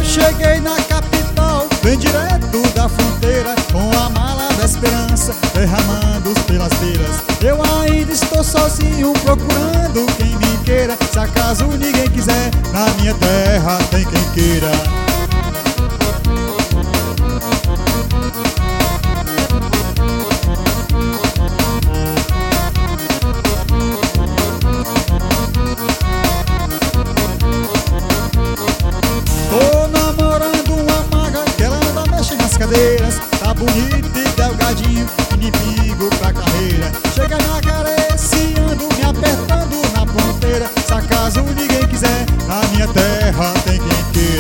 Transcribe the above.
Cheguei na capital, bem direto da fronteira, com a mala da esperança derramando pelas beiras. Eu ainda estou sozinho procurando quem me queira. Se acaso ninguém quiser, na minha terra tem quem queira. Cadeiras, tá bonito e delgadinho, inimigo pra carreira. Chega me acariciando, me apertando na ponteira. Se acaso ninguém quiser, na minha terra tem quem queira.